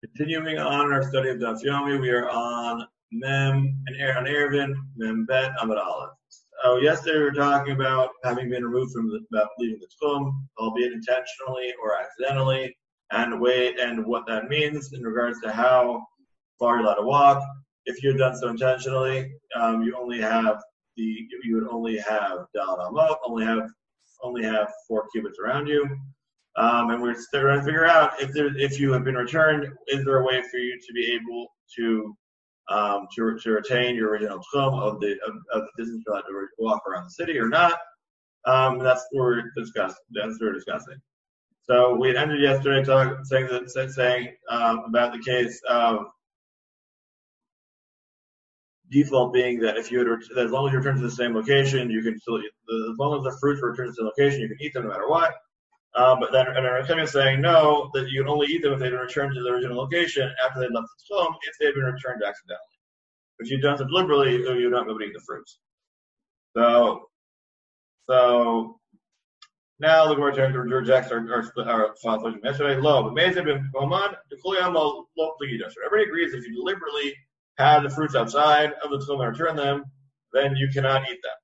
Continuing on our study of Daf Yomi, we are on Mem and on Erevin, Mem Bet Amud Aleph. So yesterday we were talking about having been removed from about leaving the Tchum, albeit intentionally or accidentally, and what that means in regards to how far you're allowed to walk. If you've done so intentionally, you would only have Dalet Amot, only have 4 cubits around you. And we're still trying to figure out if you have been returned, is there a way for you to be able to retain your original tchum of the distance you're allowed to walk around the city or not? That's what we're discussing. So we ended yesterday saying about the case of default being that as long as you return to the same location, you can still eat. As long as the fruits return to the location, you can eat them no matter what. But then Rechemia is saying no, that you can only eat them if they've been returned to the original location after they left the Tchum, if they've been returned accidentally. If you've done so deliberately, you're not going to eat the fruits. So now the Gemara turns to reject our thoughts from yesterday. Lo, but everybody agrees if you deliberately have the fruits outside of the Tchum and return them, then you cannot eat them.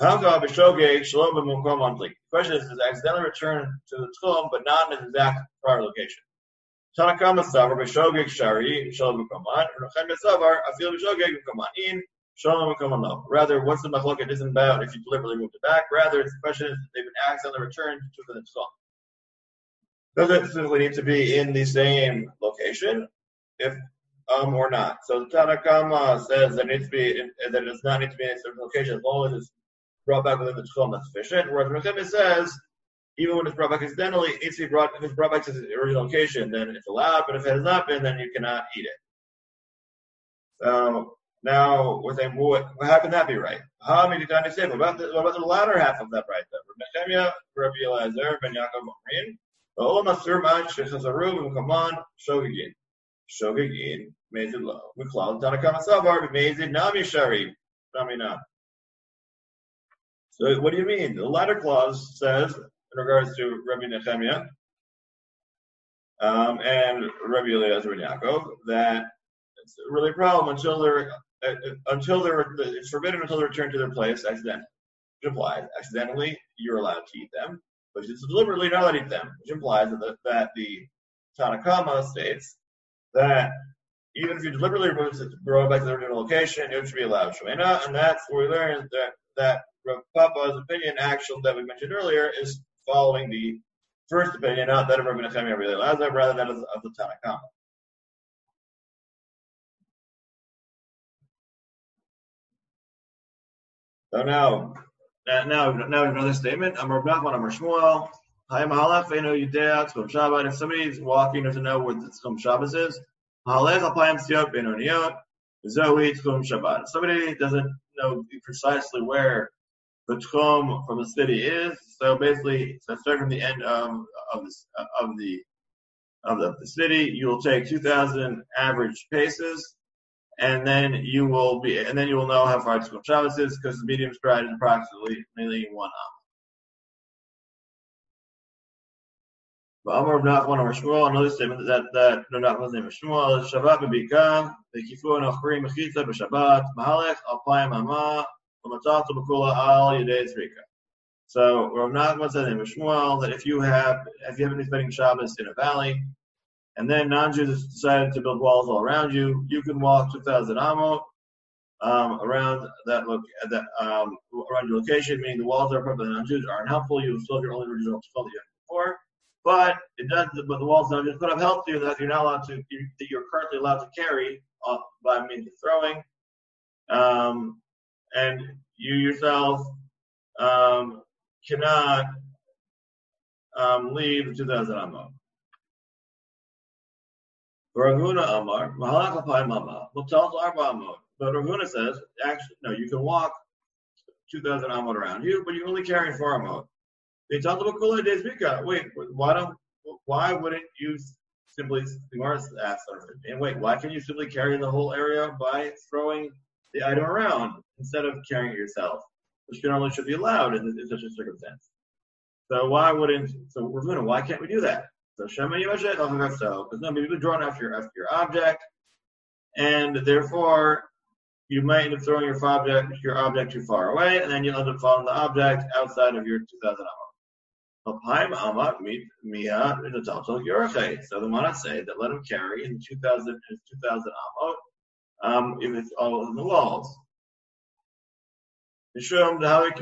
The question is accidentally return to the Tchum, but not in its exact prior location. Tanakama Savar B'Shogeg Shari Shalom B'Koman, Rechemia Savar Afil B'Shogeg B'Koman In Shalom B'Koman Lo. Rather, what's the machloket isn't about if you deliberately moved it back. Rather, the question is they've been accidentally returned to the Tchum. Does it simply need to be in the same location, if or not? So the Tanakama says that it does not need to be in a certain location as long as it's brought back within the Tchum, that's sufficient. Whereas Rechemia says, even when it's brought back accidentally, it needs to be brought back to the original location, then it's allowed, but if it has not been, then you cannot eat it. So now we're saying, how can that be right? What about the latter half of that right? Rechemia, Rabbi Eliezer, Ben Yaakov Omrin, Olam Asur Man Shechazaru B'Kaman Shogegin. Shogegin, Mezid Lo. Miklal, Tanakama Savar, Mezid Nami Shari, Nami Nam. So what do you mean? The latter clause says, in regards to Rabbi Nechemia and Rabbi Eliezer and Yaakov, that it's really a problem until it's forbidden until they return to their place accidentally. Which implies accidentally you're allowed to eat them, but it's deliberately not allowed to eat them, which implies that the Tanakama states that even if you deliberately brought it back to the original location, it should be allowed. Shemena, and that's where we learned that Rav Papa's opinion, actual that we mentioned earlier, is following the first opinion, not that of Rabbi Nechemia Rabbi Eliezer, rather than of the Tanakama. So now another statement. Amar Nachman Amar Shmuel. Hayam Halach Ve'eno Yudea Tzchum Shabbat. If somebody's walking, doesn't know where the Tzchum Shabbos is, Halech Alpayim Siot Benoniot Zoe Tzchum Shabbat. If somebody doesn't know precisely where the Tchum from the city is, so basically, starting from the end of the city, you will take 2,000 average paces, and then you will know how far Tzchum Shabbos is, because the medium stride is approximately nearly 1 hour. Amar Nachman Amar Shmuel, another statement that Nachman's name is Shmuel, Shabbat B'Bika, V'Kifu Nochri Mechitza B'Shabbat, Mahalech Alpayim Hama. So Rav Nachman says in Shmuel that if you have been spending Shabbos in a valley, and then non-Jews decided to build walls all around you, you can walk 2,000 amot around around your location, meaning the walls are probably non-Jews are unhelpful. You will still have your only original Tchum that you had before, but the walls non-Jews could have helped you that you're not allowed to that you're currently allowed to carry by means of throwing. And you yourself cannot leave the 2,000 amot. Ravuna Amar, Mahalach Alpayim Amah, Mutal Arba Amot. But Ravuna says, actually, no, you can walk 2,000 amot around you, but you're only carrying 4 amot. Wait, why wouldn't you simply, why can't you simply carry the whole area by throwing the item around instead of carrying it yourself, which normally should be allowed in such a circumstance? So why can't we do that? So Shema Yimashech al Chagafto, because no, you've been drawn after your object, and therefore you might end up throwing your object too far away, and then you'll end up following the object outside of your 2,000 amot. So the Mana say that let him carry in 2,000 amot, if it's all in the walls. So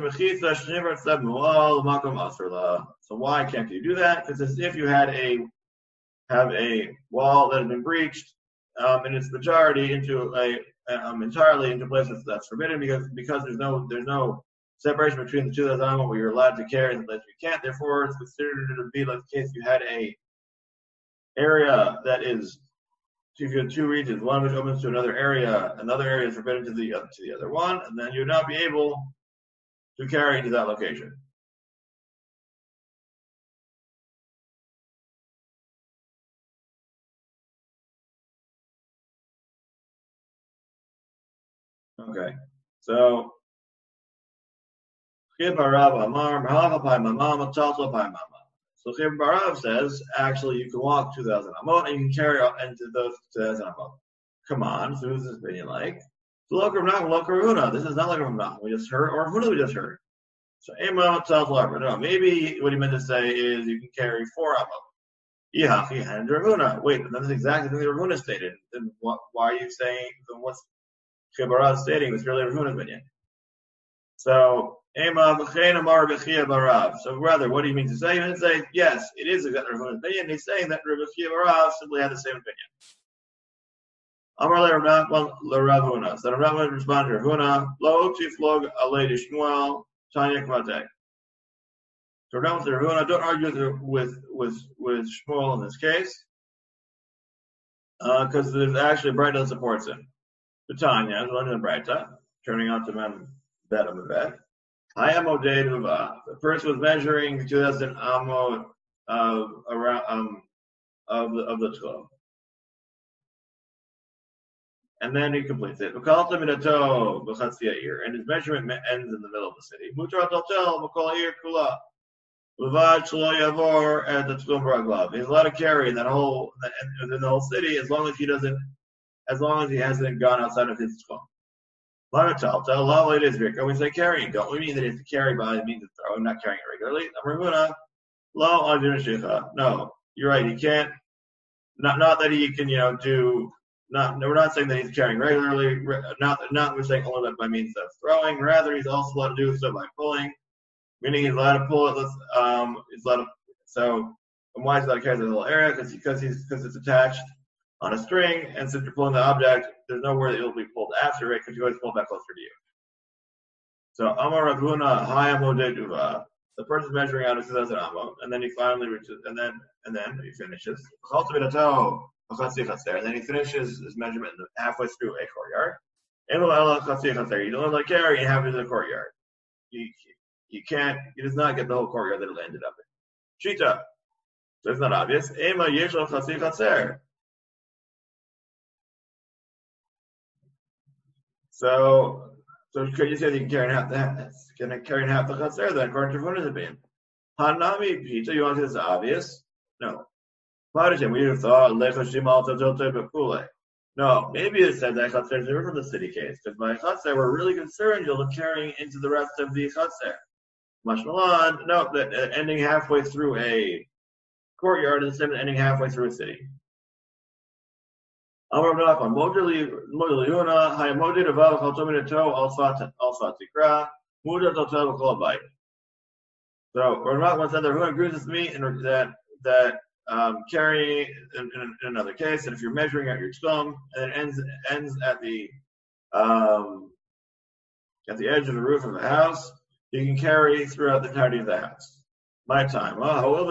why can't you do that? Because it's if you have a wall that has been breached in its majority into entirely into places that's forbidden because there's no separation between the 2,000 amot where you're allowed to carry and the place you can't. Therefore, it's considered to be like the case you had a area that is. So if you have two regions, one which opens to another area is forbidden to the other one, and then you would not be able to carry to that location. Okay, so Chib Barav Amar Mahalapai Mamam Talto Pai Mama. So Chib Barav says actually you can walk 2,000 amot and you can carry into those 2,000 amot. Come on, so who's this opinion like? Loker Huna. This is not like Rav we just heard, or Huna we just heard. So Imam Talto no, maybe what he meant to say is you can carry 4 amot. Yahachi and Ravuna. Wait, but that's exactly the Ravuna stated. Then why are you saying? Then what's Chib Barav stating? It's really Ravuna's opinion. So. So rather, what do you mean to say? You mean to say, yes, it is exactly Ravuna's opinion. He's saying that Rabbi Chia Barav simply had the same opinion. Amar Ravuna. So Ravuna responded to Ravuna, Lo tiflog alei Shmuel Tanya Kmate. So Ravuna said, Ravuna, don't argue with Shmuel in this case, because there's actually a Braita that supports him. The Tanya is one in the Braita, turning out to men bet on the bet. The first was measuring 2,000 amot of the 12, and then he completes it. And his measurement ends in the middle of the city. He's allowed to carry in the whole city as long as he hasn't gone outside of his tefillin. When we say carrying, don't we mean that it's to carry by means of throwing, not carrying it regularly? No, you're right. He can't. Not that he can, do. We're not saying that he's carrying regularly. Not we're saying only by means of throwing. Rather, he's also allowed to do so by pulling, meaning he's allowed to pull it. He's allowed to. So, and why is he allowed to carry the little area? Because it's attached on a string, and since you're pulling the object, there's nowhere that it'll be pulled after it because you always pull it back closer to you. So Amar Ravuna Hayamodeduva. The person's measuring out his 2,000 amot, and then he finally reaches, and then he finishes. And then he finishes his measurement halfway through a courtyard. You don't let carry half of the courtyard. You can't. He does not get the whole courtyard that it ended up in. Shita. So it's not obvious. Ema yeshal chasir chaser. So could you say that you can carry in half the chaser then, according to Ravuna's opinion? Hanami pita, you want to say this obvious? No. We would have thought no, maybe it said that chaser is different from the city case, because by chaser we're really concerned you'll be carrying into the rest of the chaser. Mashmalan, no, that ending halfway through a courtyard is the same as ending halfway through a city. So Rav once said that Rav agrees with me that carrying in another case, and if you're measuring out your tzum and it ends at the edge of the roof of the house, you can carry throughout the entirety of the house. My time.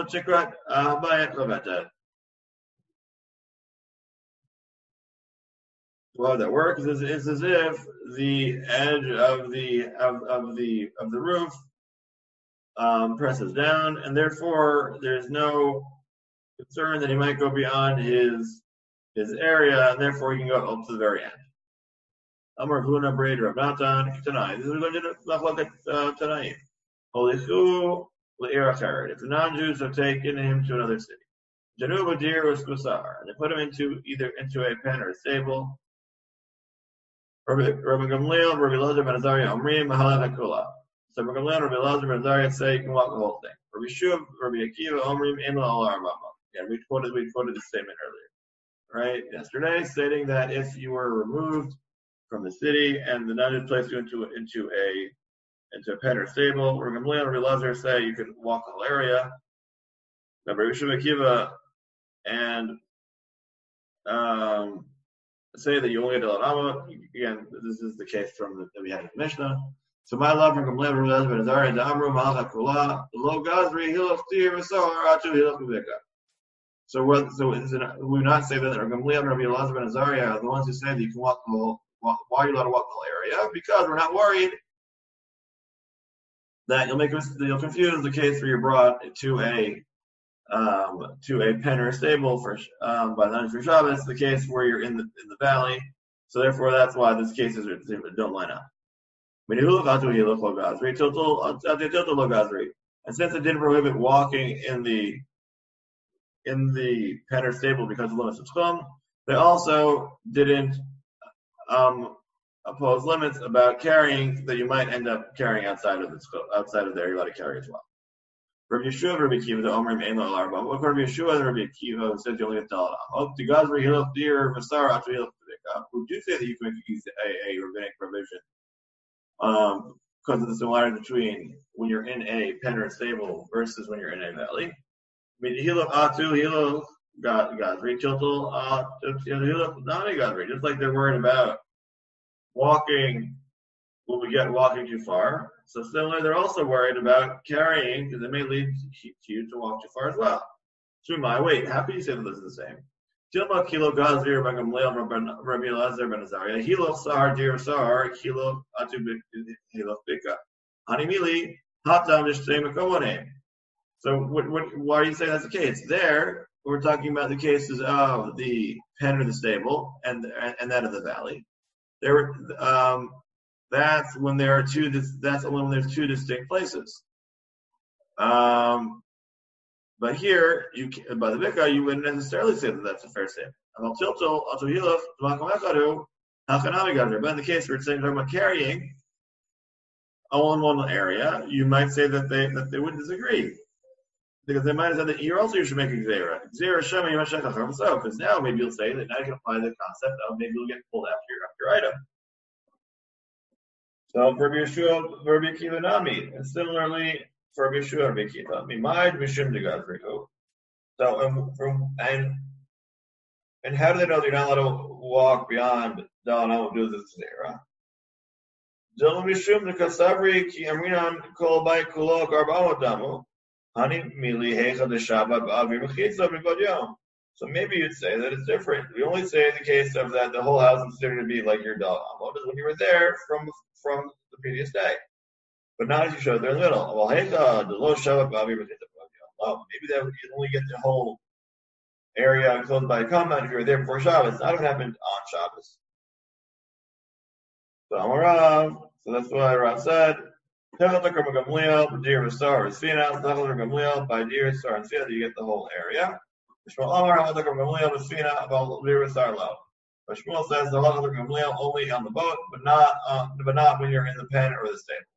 Well, that works is as if the edge of the roof presses down, and therefore there's no concern that he might go beyond his area, and therefore he can go up to the very end. Amar Huna Braid Rav Natan Tanai. This is going to look at Tanai. Holichu le'ir acher. If the non-Jews have taken him to another city, Januba deer or skusar. They put him either into a pen or a stable. Rabbi Gamliel, Rabbi Elazar ben Azariah, Omri, Mahalat Hakula. So Rabbi Gamliel, Rabbi Elazar ben Azariah say you can walk the whole thing. Rabbi Shuv, Rabbi Akiva, Omri, Emel Allah Arbama. Yeah, we quoted this statement earlier, right? Yesterday, stating that if you were removed from the city and the nun had placed you into a pen or stable, Rabbi Gamliel and Rabbi Elazar say you can walk the whole area. Rabbi Shuv Akiva and say that you only get the Lama. Again, this is the case that we had in the Mishnah. So my love from Gamliel Rabbi Elazar ben Azariah and Amru Malach Kula Lo Gazri Hilach Tir V'Sar Atu Hilach B'Vika. So we would not say that Gamliel and Rabbi Elazar ben Azariah are the ones who say that you can walk the whole. Why are you allowed to walk the whole area? Because we're not worried that you'll confuse the case where you're brought to a pen or a stable for by the nuns for Shabbos, the case where you're in the valley. So therefore, that's why these cases don't line up. And since it didn't prohibit walking in the pen or stable because of limits of tchum, they also didn't oppose limits about carrying that you might end up carrying outside of there. You're allowed to carry as well. Rabbi Yeshua, Rabbi Akiva, the Omrim Ein Lo Arba. What Rabbi Yeshua and Rabbi Akiva who said you only get Dalat Am. The Gazri Hilach Dir V'Sar Atu Hilach B'Dika, who do say that you can use a rabbinic provision because of the similarity between when you're in a pen or stable versus when you're in a valley. I mean, Hilach Atu Hilach Gazri Kiltel Hilach Nami Gazri. Just like they're worried about walking. Will we get walking too far? So similarly, they're also worried about carrying because it may lead you to walk too far as well. Wait, how can you say that this is the same? Tilma kilo gazir bagamleil Rabbi Elazar ben Azariah. Hilo sar dir sar kilo atu hilo bika. Hanimili hatam nishtei mekamonim. So why do you say that's the case? There, we're talking about the cases of the pen or the stable and that of the valley. That's when there are two. That's when there's two distinct places. But here, by the Bika, you wouldn't necessarily say that that's a fair statement. But in the case where it's saying talking about carrying all in one area, you might say that they wouldn't disagree. Because they might have said that you should make a Gzera. Gzera Shema Yimashach. So, because now maybe you'll say that now you can apply the concept of maybe you'll get pulled after your item. So for Rabbi Yeshua, for Rabbi Akiva Nami, and similarly for Rabbi Yeshua, Rabbi Akiva, Mimad Mishim de Gazrihu. So and how do they know that you're not allowed to walk beyond Dalan do this Zera? Zil Mishim de Kasavri ki Amrinan Kol Bay Kulok Arba'ot Damu Hani Mili Hecha de Shabbat Ba'avi Mechitza B'Bod Yom. So maybe you'd say that it's different. We only say in the case of that the whole house is considered to be like your Dalan is when you were there from the previous day. But not as you showed there in the middle. Well, maybe that you only get the whole area enclosed by a compound if you were there before Shabbos. Not what happened on Shabbos. So that's why Rav said, by Dir, Sar, and Sfina, you get the whole area. But Shmuel says the halacha of Gamliel only on the boat, but not when you're in the pen or the stable.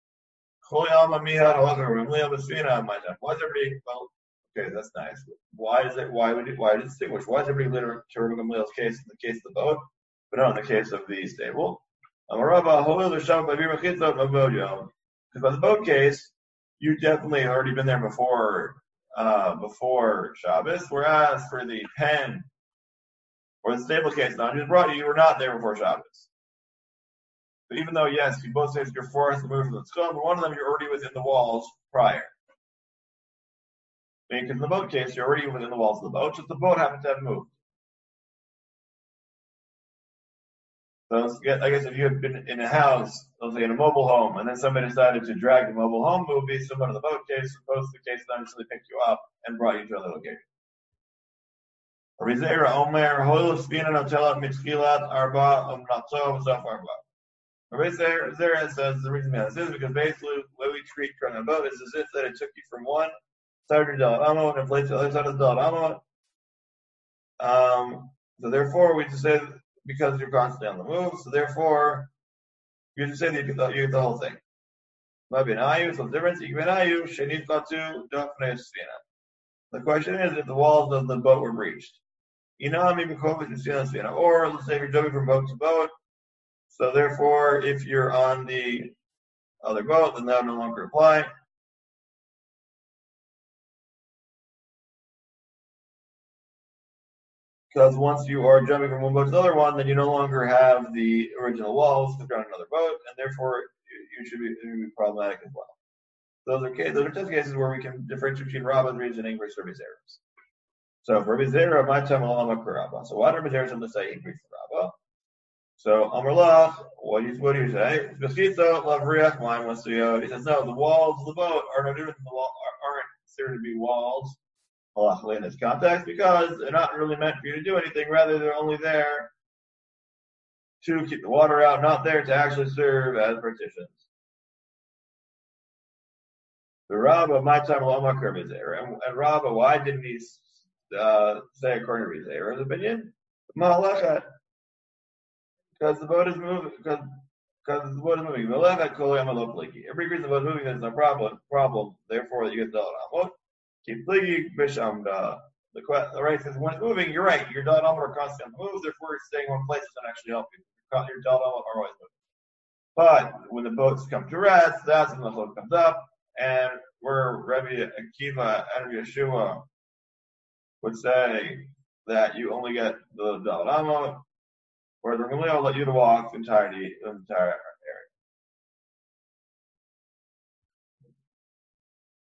Why is everybody? Well, okay, that's nice. Why did it distinguish? Why is everybody literally to Rabbi Gamliel's case in the case of the boat, but not in the case of the stable? Because by the boat case, you definitely already been there before Shabbos, whereas for the pen or the stable case, you were not there before Shabbos. But even though, yes, you both say you're forced to move from the tzchum, but one of them you're already within the walls prior. Because in the boat case, you're already within the walls of the boat, just the boat happens to have moved. So I guess if you had been in a house, let's say in a mobile home, and then somebody decided to drag the mobile home movie similar to the boat case, suppose the case not necessarily picked you up and brought you to another location. Rizera Omer Hoil Spina Notelat Mitchilat Arba Umnatso Zaf Arba. Rizera says the reason behind this is because basically the way we treat Karna boat is as if that it took you from one side of the Dalad Amo and it placed to the other side of the Dalad Amo, So therefore, we just say because you're constantly on the move. So therefore, you just say that you get the whole thing. So the difference. The question is if the walls of the boat were breached. Or let's say you're jumping from boat to boat. So therefore, if you're on the other boat, then that would no longer apply. Because once you are jumping from one boat to the other one, then you no longer have the original walls because you're on another boat, and therefore it should be problematic as well. Those are just cases where we can differentiate between Rabba's reasoning versus Rabbi Zera's. So for Rabbi Zera, my time alama Rabba. So why did Rabbi Zera say increase the Rabba? So Amar Lach, what do you say? Beskitza lavriach mine masuyot. He says no, the walls of the boat are no different than the wall aren't considered to be walls. In this context, because they're not really meant for you to do anything. Rather, they're only there to keep the water out, not there to actually serve as partitions. The Rabbah, my time, and Rabbah, why didn't he say according to Rizera's opinion? Because the boat is moving. Because the boat is moving. Every reason the boat is moving, there's no problem. Therefore, you get the Amot. Keep pligi bisham the right says when it's moving, you're right. Your dot are constantly on the move, therefore staying in one place doesn't actually help you. Your dot are always moving. But when the boats come to rest, that's when the float comes up, and where Rabbi Akiva and Yeshua would say that you only get the dot where the Gamliel will let you to walk the entire